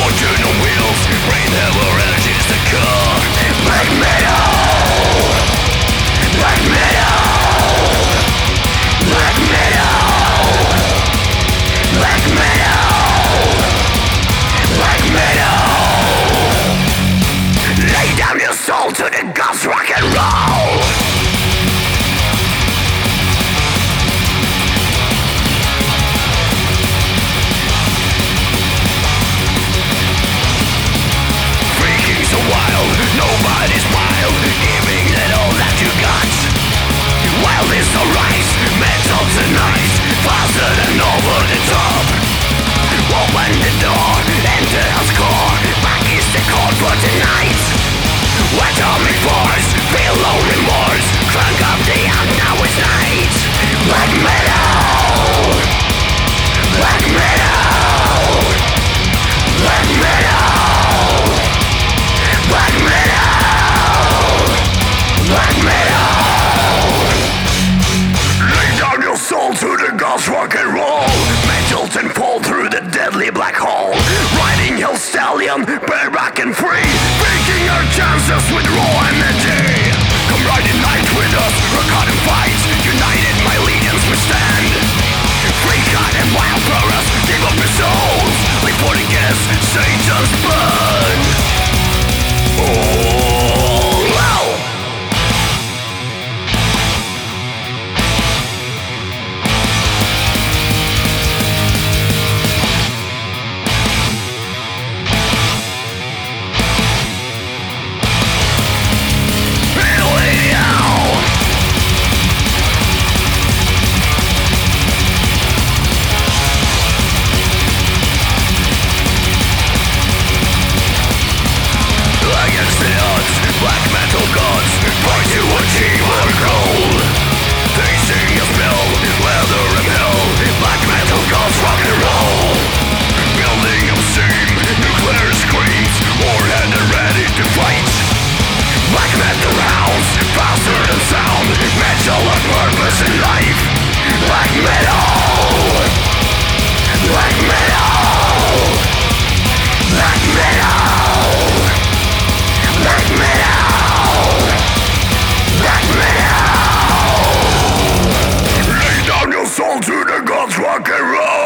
To the gods, rock and roll. Freaking so wild, nobody's wild, giving it all that you got. Wild is the rise, metal tonight, faster than over the top. Open the door, enter house core, back is the call for tonight. Atomic force, feel no remorse, crank up the amp, now it's night. Black metal, black metal, black metal, black metal, black metal. Lay down your soul to the gods, rock and roll. Melt and fall through the deadly black hole. Riding Hell Stallion, bareback and free, taking our chances with raw energy. Come ride the night with us, rock out and fight. United, my legions we stand. Free cut and wild for us, give up your souls. Live for the guess, Satan's blood. Oh, wow. Black metal gods fight to achieve our goal. They sing a spell, leather and hell. Black metal gods rock and roll. Building up steam, nuclear screams, warhead and ready to fight. Black metal rounds, faster than sound. Metal of purpose in life. Black metal, black metal, black metal, black metal, black metal. Lay down your soul to the gods, rock and roll.